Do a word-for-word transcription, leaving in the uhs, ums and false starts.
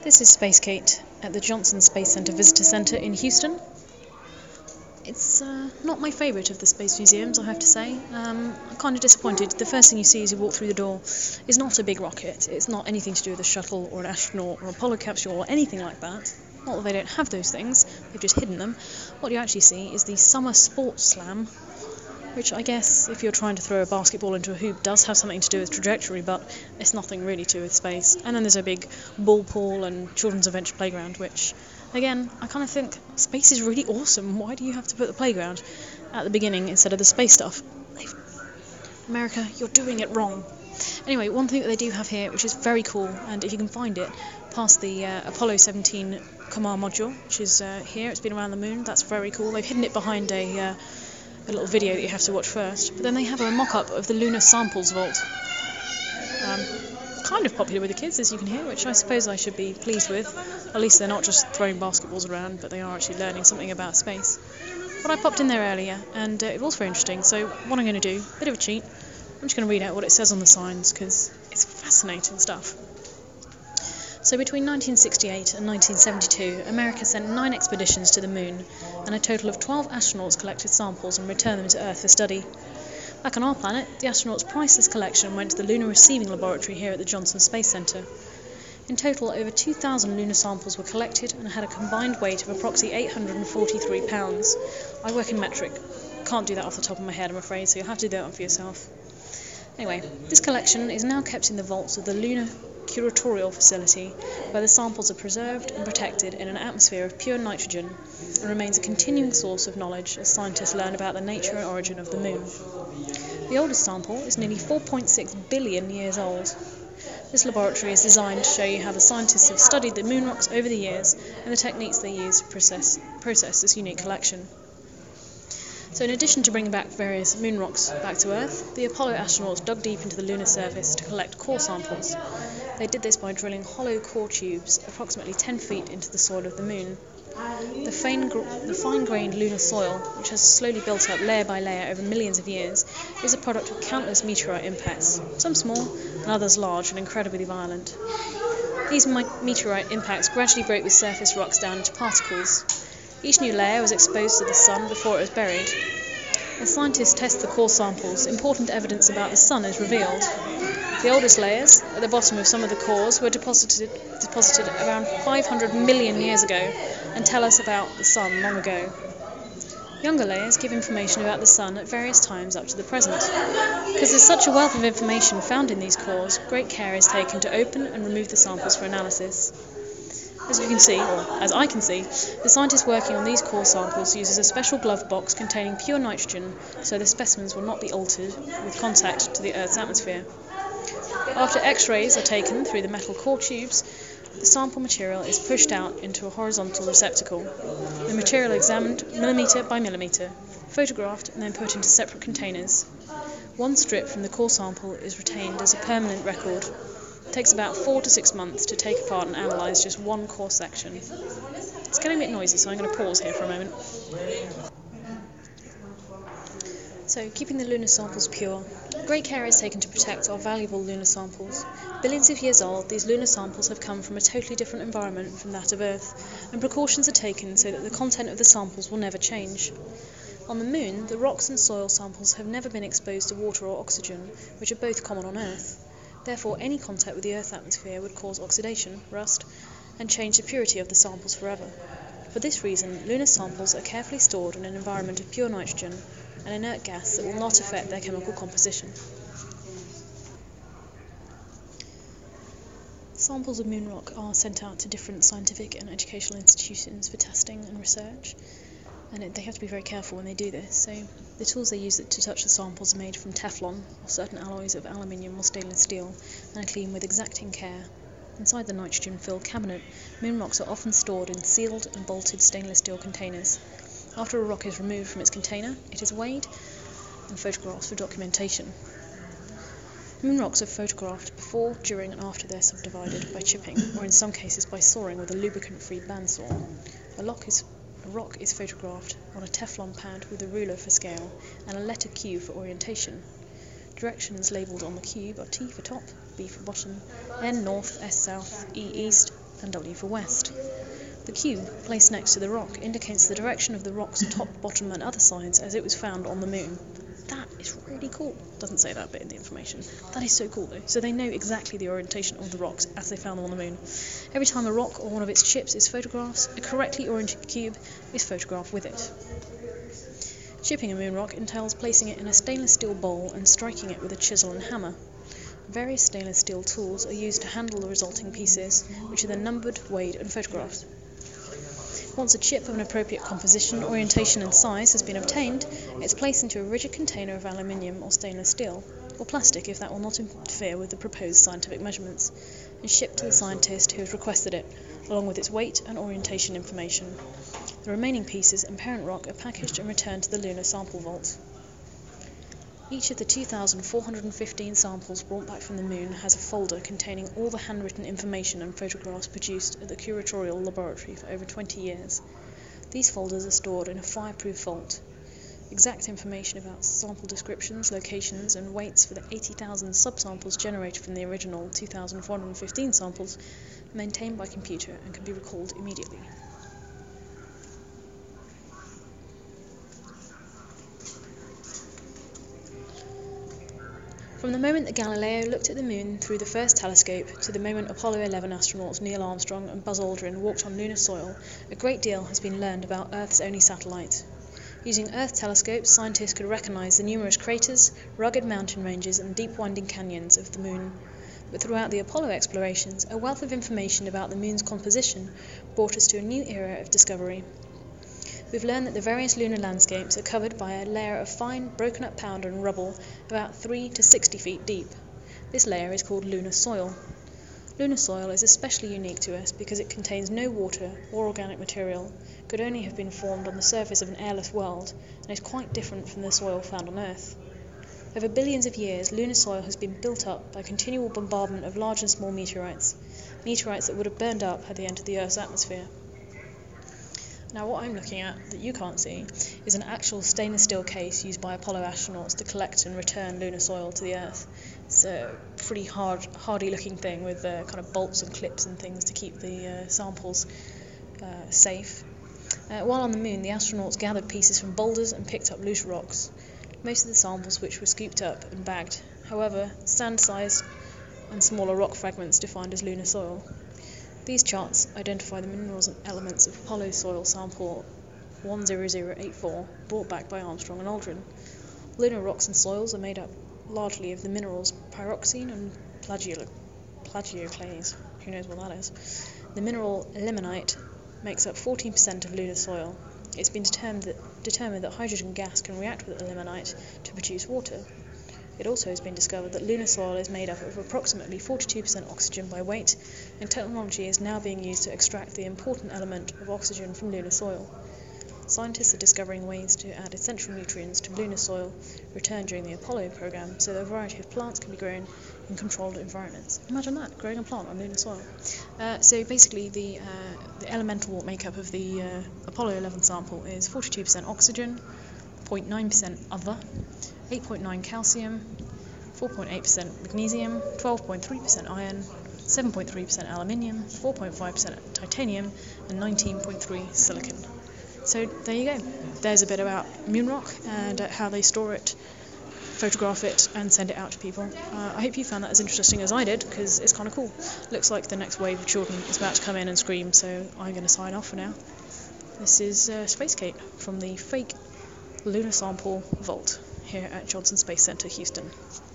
This is Space Kate at the Johnson Space Center Visitor Center in Houston. It's uh, not my favourite of the space museums, I have to say. Um, I'm kind of disappointed. The first thing you see as you walk through the door is not a big rocket. It's not anything to do with a shuttle or an astronaut or a Apollo capsule or anything like that. Not that they don't have those things, they've just hidden them. What you actually see is the Summer Sports Slam, which I guess, if you're trying to throw a basketball into a hoop, does have something to do with trajectory, but it's nothing really to do with space. And then there's a big ball pool and children's adventure playground, which, again, I kind of think space is really awesome. Why do you have to put the playground at the beginning instead of the space stuff? They've... America, you're doing it wrong. Anyway, one thing that they do have here, which is very cool, and if you can find it, past the uh, Apollo seventeen command module, which is uh, here, it's been around the moon, that's very cool. They've hidden it behind a... Uh, a little video that you have to watch first, but then they have a mock-up of the Lunar Samples Vault. Um, kind of popular with the kids, as you can hear, which I suppose I should be pleased with. At least they're not just throwing basketballs around, but they are actually learning something about space. But I popped in there earlier, and uh, it was very interesting, so what I'm going to do, a bit of a cheat, I'm just going to read out what it says on the signs, because it's fascinating stuff. So between nineteen sixty-eight and nineteen seventy-two, America sent nine expeditions to the moon, and a total of twelve astronauts collected samples and returned them to Earth for study. Back on our planet, the astronauts' priceless collection went to the Lunar Receiving Laboratory here at the Johnson Space Center. In total, over two thousand lunar samples were collected and had a combined weight of approximately eight hundred forty-three pounds. I work in metric. Can't do that off the top of my head, I'm afraid, so you'll have to do that one for yourself. Anyway, this collection is now kept in the vaults of the Lunar Curatorial Facility, where the samples are preserved and protected in an atmosphere of pure nitrogen, and remains a continuing source of knowledge as scientists learn about the nature and origin of the moon. The oldest sample is nearly four point six billion years old. This laboratory is designed to show you how the scientists have studied the moon rocks over the years and the techniques they use to process, process this unique collection. So in addition to bringing back various moon rocks back to Earth, the Apollo astronauts dug deep into the lunar surface to collect core samples. They did this by drilling hollow core tubes approximately ten feet into the soil of the moon. The, fine, the fine-grained lunar soil, which has slowly built up layer by layer over millions of years, is a product of countless meteorite impacts, some small and others large and incredibly violent. These meteorite impacts gradually broke the surface rocks down into particles. Each new layer was exposed to the sun before it was buried. As scientists test the core samples, important evidence about the sun is revealed. The oldest layers, at the bottom of some of the cores, were deposited, deposited around five hundred million years ago and tell us about the sun long ago. Younger layers give information about the sun at various times up to the present. Because there's such a wealth of information found in these cores, great care is taken to open and remove the samples for analysis. As you can see, or as I can see, the scientist working on these core samples uses a special glove box containing pure nitrogen so the specimens will not be altered with contact to the Earth's atmosphere. After X-rays are taken through the metal core tubes, the sample material is pushed out into a horizontal receptacle. The material examined millimetre by millimetre, photographed and then put into separate containers. One strip from the core sample is retained as a permanent record. It takes about four to six months to take apart and analyse just one core section. It's getting a bit noisy, so I'm going to pause here for a moment. So, keeping the lunar samples pure. Great care is taken to protect our valuable lunar samples. Billions of years old, these lunar samples have come from a totally different environment from that of Earth, and precautions are taken so that the content of the samples will never change. On the Moon, the rocks and soil samples have never been exposed to water or oxygen, which are both common on Earth. Therefore, any contact with the Earth's atmosphere would cause oxidation, rust, and change the purity of the samples forever. For this reason, lunar samples are carefully stored in an environment of pure nitrogen, an inert gas that will not affect their chemical composition. Samples of moon rock are sent out to different scientific and educational institutions for testing and research, and it, they have to be very careful when they do this. So the tools they use to touch the samples are made from Teflon, or certain alloys of aluminium or stainless steel, and are cleaned with exacting care. Inside the nitrogen-filled cabinet, moon rocks are often stored in sealed and bolted stainless steel containers. After a rock is removed from its container, it is weighed and photographed for documentation. Moon rocks are photographed before, during and after they're subdivided by chipping, or in some cases by sawing with a lubricant-free bandsaw. A, lock is, a rock is photographed on a Teflon pad with a ruler for scale and a letter Q for orientation. Directions labelled on the cube are T for top, B for bottom, N north, S south, E east, and W for west. The cube, placed next to the rock, indicates the direction of the rock's top, bottom and other sides as it was found on the moon. That is really cool. Doesn't say that bit in the information. That is so cool though. So they know exactly the orientation of the rocks as they found them on the moon. Every time a rock or one of its chips is photographed, a correctly oriented cube is photographed with it. Chipping a moon rock entails placing it in a stainless steel bowl and striking it with a chisel and hammer. Various stainless steel tools are used to handle the resulting pieces, which are then numbered, weighed and photographed. Once a chip of an appropriate composition, orientation and size has been obtained, it's placed into a rigid container of aluminium or stainless steel, or plastic if that will not interfere with the proposed scientific measurements, and shipped to the scientist who has requested it, along with its weight and orientation information. The remaining pieces and parent rock are packaged and returned to the lunar sample vault. Each of the two thousand four hundred fifteen samples brought back from the moon has a folder containing all the handwritten information and photographs produced at the curatorial laboratory for over twenty years. These folders are stored in a fireproof vault. Exact information about sample descriptions, locations and weights for the eighty thousand subsamples generated from the original two thousand four hundred fifteen samples are maintained by computer and can be recalled immediately. From the moment that Galileo looked at the moon through the first telescope to the moment Apollo eleven astronauts Neil Armstrong and Buzz Aldrin walked on lunar soil, a great deal has been learned about Earth's only satellite. Using Earth telescopes, scientists could recognize the numerous craters, rugged mountain ranges and deep winding canyons of the moon. But throughout the Apollo explorations, a wealth of information about the moon's composition brought us to a new era of discovery. We've learned that the various lunar landscapes are covered by a layer of fine, broken-up powder and rubble about three to sixty feet deep. This layer is called lunar soil. Lunar soil is especially unique to us because it contains no water or organic material, could only have been formed on the surface of an airless world, and is quite different from the soil found on Earth. Over billions of years, lunar soil has been built up by continual bombardment of large and small meteorites, meteorites that would have burned up had they entered the Earth's atmosphere. Now what I'm looking at, that you can't see, is an actual stainless steel case used by Apollo astronauts to collect and return lunar soil to the Earth. It's a pretty hard, hardy looking thing with uh, kind of bolts and clips and things to keep the uh, samples uh, safe. Uh, while on the moon, the astronauts gathered pieces from boulders and picked up loose rocks, most of the samples which were scooped up and bagged. However, sand-sized and smaller rock fragments defined as lunar soil. These charts identify the minerals and elements of Apollo soil sample one zero zero eight four, brought back by Armstrong and Aldrin. Lunar rocks and soils are made up largely of the minerals pyroxene and plagio- plagioclase. Who knows what that is? The mineral limonite makes up fourteen percent of lunar soil. It's been determined that, determined that hydrogen gas can react with the limonite to produce water. It also has been discovered that lunar soil is made up of approximately forty-two percent oxygen by weight, and technology is now being used to extract the important element of oxygen from lunar soil. Scientists are discovering ways to add essential nutrients to lunar soil returned during the Apollo program so that a variety of plants can be grown in controlled environments. Imagine that, growing a plant on lunar soil. Uh, so basically the, uh, the elemental makeup of the uh, Apollo eleven sample is forty-two percent oxygen, zero point nine percent other, eight point nine calcium, four point eight percent magnesium, twelve point three percent iron, seven point three percent aluminium, four point five percent titanium, and nineteen point three percent silicon. So there you go. There's a bit about moon rock and uh, how they store it, photograph it, and send it out to people. Uh, I hope you found that as interesting as I did, because it's kind of cool. Looks like the next wave of children is about to come in and scream, so I'm going to sign off for now. This is uh, Space Kate from the fake Lunar Sample Vault here at Johnson Space Center, Houston.